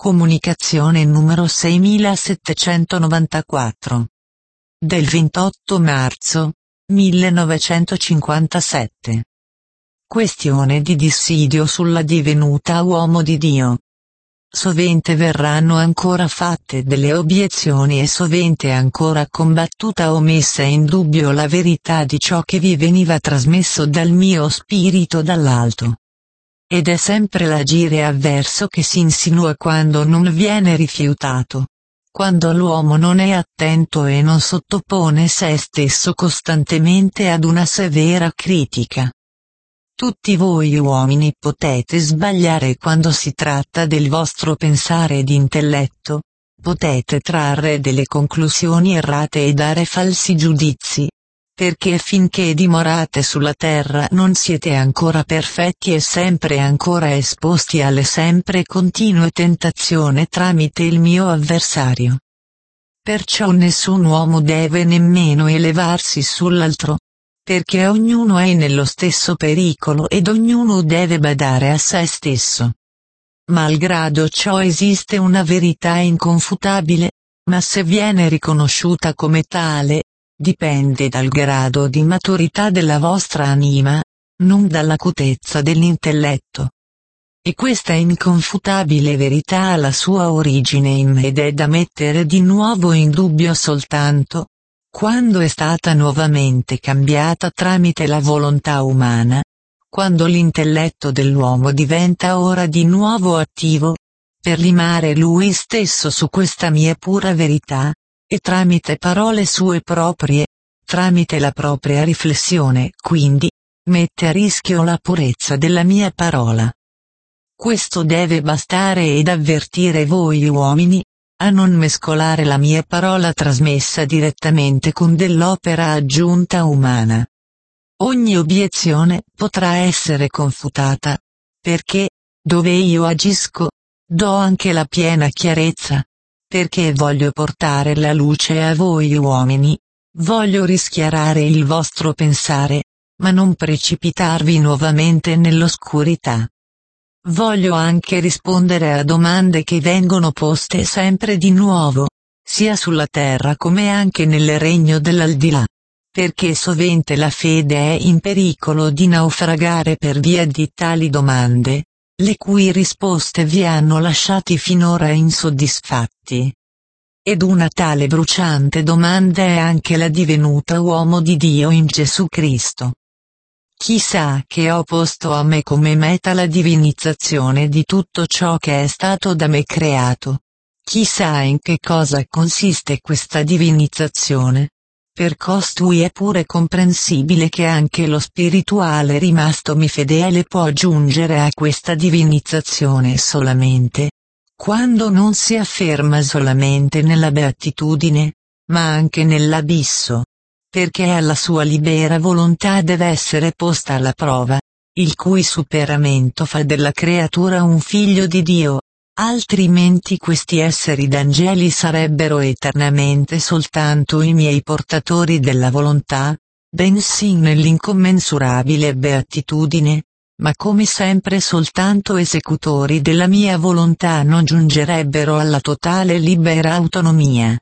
Comunicazione numero 6794. Del 28 marzo 1957. Questione di dissidio sulla divenuta uomo di Dio. Sovente verranno ancora fatte delle obiezioni e sovente ancora combattuta o messa in dubbio la verità di ciò che vi veniva trasmesso dal mio spirito dall'alto. Ed è sempre l'agire avverso che si insinua quando non viene rifiutato. Quando l'uomo non è attento e non sottopone se stesso costantemente ad una severa critica. Tutti voi uomini potete sbagliare quando si tratta del vostro pensare ed intelletto, potete trarre delle conclusioni errate e dare falsi giudizi, perché finché dimorate sulla terra non siete ancora perfetti e sempre ancora esposti alle sempre continue tentazioni tramite il mio avversario. Perciò nessun uomo deve nemmeno elevarsi sull'altro, perché ognuno è nello stesso pericolo ed ognuno deve badare a se stesso. Malgrado ciò esiste una verità inconfutabile, ma se viene riconosciuta come tale, dipende dal grado di maturità della vostra anima, non dall'acutezza dell'intelletto. E questa inconfutabile verità ha la sua origine in me ed è da mettere di nuovo in dubbio soltanto quando è stata nuovamente cambiata tramite la volontà umana, quando l'intelletto dell'uomo diventa ora di nuovo attivo, per limare lui stesso su questa mia pura verità, e tramite parole sue proprie, tramite la propria riflessione, quindi, mette a rischio la purezza della mia parola. Questo deve bastare ed avvertire voi uomini, a non mescolare la mia parola trasmessa direttamente con dell'opera aggiunta umana. Ogni obiezione potrà essere confutata, perché, dove io agisco, do anche la piena chiarezza, perché voglio portare la luce a voi uomini, voglio rischiarare il vostro pensare, ma non precipitarvi nuovamente nell'oscurità. Voglio anche rispondere a domande che vengono poste sempre di nuovo, sia sulla terra come anche nel regno dell'aldilà, perché sovente la fede è in pericolo di naufragare per via di tali domande, le cui risposte vi hanno lasciati finora insoddisfatti. Ed una tale bruciante domanda è anche la divenuta uomo di Dio in Gesù Cristo. Chi sa che ho posto a me come meta la divinizzazione di tutto ciò che è stato da me creato? Chi sa in che cosa consiste questa divinizzazione? Per costui è pure comprensibile che anche lo spirituale rimastomi fedele può giungere a questa divinizzazione solamente quando non si afferma solamente nella beatitudine, ma anche nell'abisso. Perché alla sua libera volontà deve essere posta alla prova, il cui superamento fa della creatura un figlio di Dio, altrimenti questi esseri d'angeli sarebbero eternamente soltanto i miei portatori della volontà, bensì nell'incommensurabile beatitudine, ma come sempre soltanto esecutori della mia volontà non giungerebbero alla totale libera autonomia.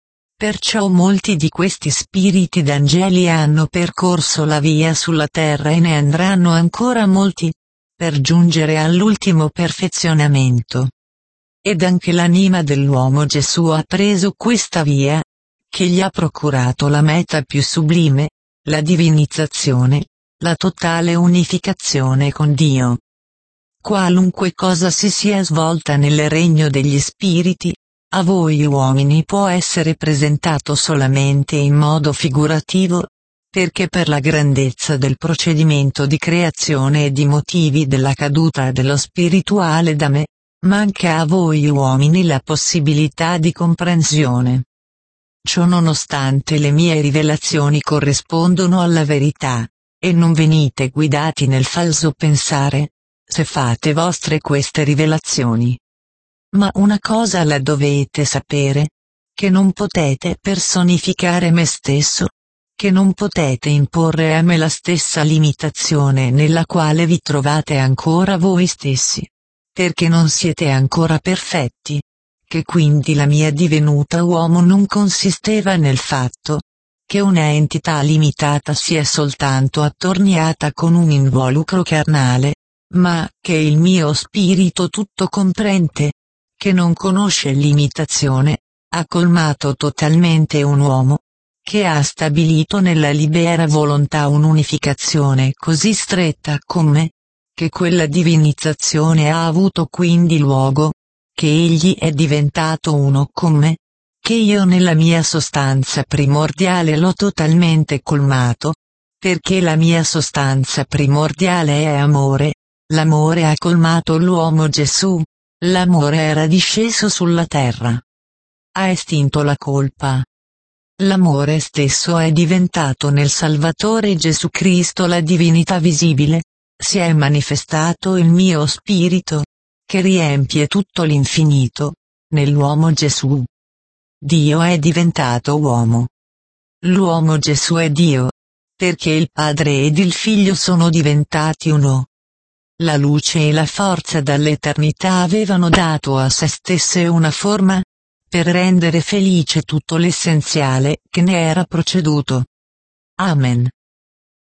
Perciò molti di questi spiriti d'angeli hanno percorso la via sulla terra e ne andranno ancora molti, per giungere all'ultimo perfezionamento. Ed anche l'anima dell'uomo Gesù ha preso questa via, che gli ha procurato la meta più sublime, la divinizzazione, la totale unificazione con Dio. Qualunque cosa si sia svolta nel regno degli spiriti, a voi uomini può essere presentato solamente in modo figurativo, perché per la grandezza del procedimento di creazione e di motivi della caduta dello spirituale da me, manca a voi uomini la possibilità di comprensione. Ciò nonostante le mie rivelazioni corrispondono alla verità, e non venite guidati nel falso pensare, se fate vostre queste rivelazioni. Ma una cosa la dovete sapere, che non potete personificare me stesso, che non potete imporre a me la stessa limitazione nella quale vi trovate ancora voi stessi. perché non siete ancora perfetti, che quindi la mia divenuta uomo non consisteva nel fatto che una entità limitata si è soltanto attorniata con un involucro carnale, ma che il mio spirito tutto comprende, che non conosce limitazione, ha colmato totalmente un uomo, che ha stabilito nella libera volontà un'unificazione così stretta con me, che quella divinizzazione ha avuto quindi luogo, che egli è diventato uno con me, che io nella mia sostanza primordiale l'ho totalmente colmato, perché la mia sostanza primordiale è amore, l'amore ha colmato l'uomo Gesù, l'amore era disceso sulla terra. Ha estinto la colpa. L'amore stesso è diventato nel Salvatore Gesù Cristo la divinità visibile, si è manifestato il mio spirito, che riempie tutto l'infinito, nell'uomo Gesù. Dio è diventato uomo. L'uomo Gesù è Dio, perché il Padre ed il Figlio sono diventati uno. La luce e la forza dall'eternità avevano dato a se stesse una forma, per rendere felice tutto l'essenziale che ne era proceduto. Amen.